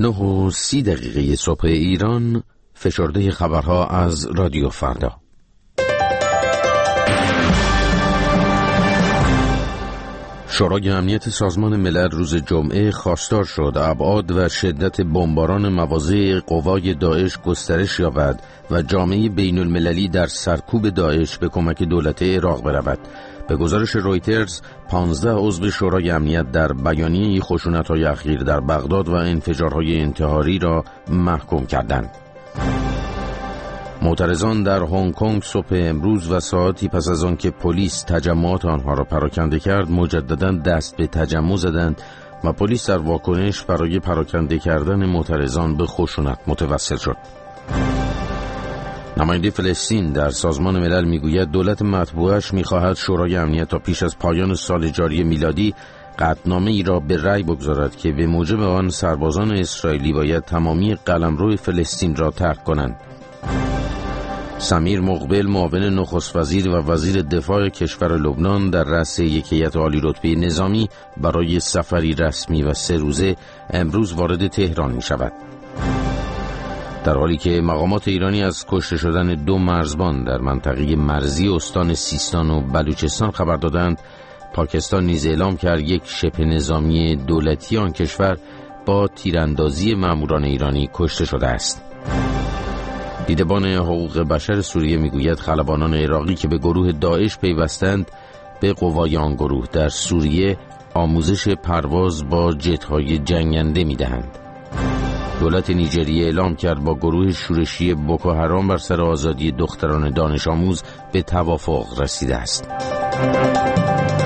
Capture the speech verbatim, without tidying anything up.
نه و سی دقیقه صبح ایران، فشرده خبرها از رادیو فردا. شورای امنیت سازمان ملل روز جمعه خواستار شد ابعاد و شدت بمباران مواضع قوای داعش گسترش یابد و جامعه بین المللی در سرکوب داعش به کمک دولت عراق برود. به گزارش رویترز، پانزده عضو شورای امنیت در بیانیه خشونت‌های اخیر در بغداد و انفجارهای انتحاری را محکوم کردند. معترضان در هنگ کنگ صبح امروز و ساعتی پس از آن که پلیس تجمعات آنها را پراکنده کرد، مجدداً دست به تجمع زدند و پلیس در واکنش برای پراکنده کردن معترضان به خشونت متوسل شد. نماینده فلسطین در سازمان ملل میگوید دولت مطبوعش میخواهد شورای امنیت تا پیش از پایان سال جاری میلادی قطعنامه ای را به رأی بگذارد که به موجب آن سربازان اسرائیلی باید تمامی قلمرو فلسطین را ترک کنند. سمیر مقبل، معاون نخست وزیر و وزیر دفاع کشور لبنان، در رأس یک هیئت عالی رتبه نظامی برای سفری رسمی و سه روزه امروز وارد تهران می شود. در حالی که مقامات ایرانی از کشته شدن دو مرزبان در منطقه مرزی استان سیستان و بلوچستان خبر دادند، پاکستان نیز اعلام کرد یک شبه نظامی دولتی آن کشور با تیراندازی ماموران ایرانی کشته شده است. دیدبان حقوق بشر سوریه میگوید خلبانان عراقی که به گروه داعش پیوستند به قوای آن گروه در سوریه آموزش پرواز با جت‌های جنگنده میدهند. دولت نیجریه اعلام کرد با گروه شورشی بوکو حرام بر سر آزادی دختران دانش آموز به توافق رسیده است.